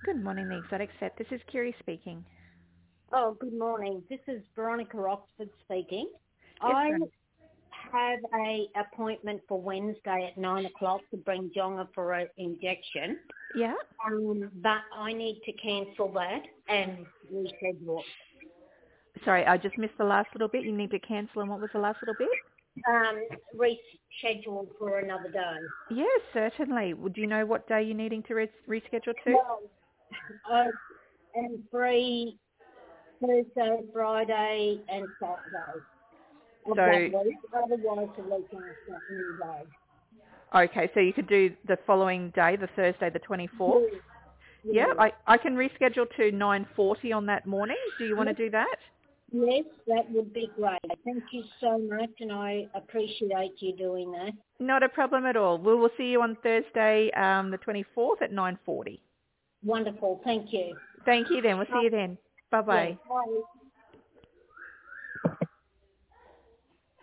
Good morning, the Exotic Set. This is Kiri speaking. Oh, good morning. This is Veronica Oxford speaking. Yes, I Veronica. have a appointment for Wednesday at 9 o'clock to bring Jonga for an injection. Yeah? But I need to cancel that and reschedule. Sorry, I just missed the last little bit. You need to cancel, and what was the last little bit? Reschedule for another day. Yes, certainly. Would you know what day you're needing to reschedule to? Well, I am free Thursday, Friday and Saturday of that So, week. Otherwise, the week after, any day. okay, so you could do the following day, the Thursday, the 24th? Yes, Yeah, yes. I can reschedule to 9:40 on that morning. Do you want to do that? Yes, that would be great. Thank you so much, and I appreciate you doing that. Not a problem at all. We will see you on Thursday, the 24th at 9:40. Wonderful. Thank you. Thank you then. We'll see you then. Yes. Bye-bye. Bye.